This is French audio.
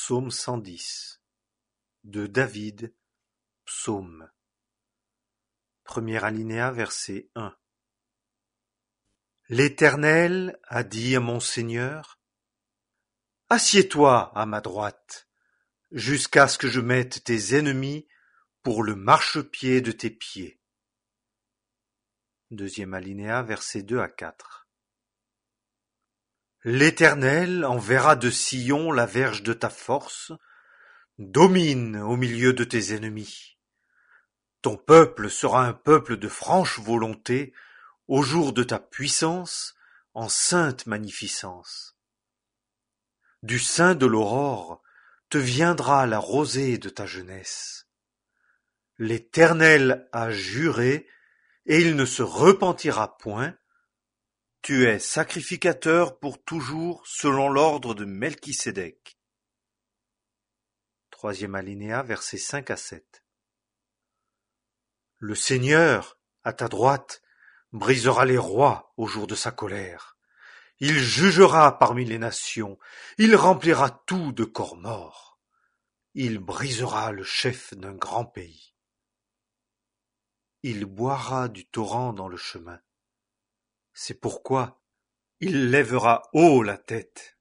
Psaume 110 de David, psaume. Premier alinéa, verset 1. L'Éternel a dit à mon Seigneur: Assieds-toi à ma droite, jusqu'à ce que je mette tes ennemis pour le marchepied de tes pieds. Deuxième alinéa, versets 2 à 4. L'Éternel enverra de Sion la verge de ta force, domine au milieu de tes ennemis. Ton peuple sera un peuple de franche volonté, au jour de ta puissance, en sainte magnificence. Du sein de l'aurore te viendra la rosée de ta jeunesse. L'Éternel a juré, et il ne se repentira point. Tu es sacrificateur pour toujours selon l'ordre de Melchisédek. Troisième alinéa, versets 5 à 7. Le Seigneur, à ta droite, brisera les rois au jour de sa colère. Il jugera parmi les nations, il remplira tout de corps morts. Il brisera le chef d'un grand pays. Il boira du torrent dans le chemin. C'est pourquoi il lèvera haut la tête.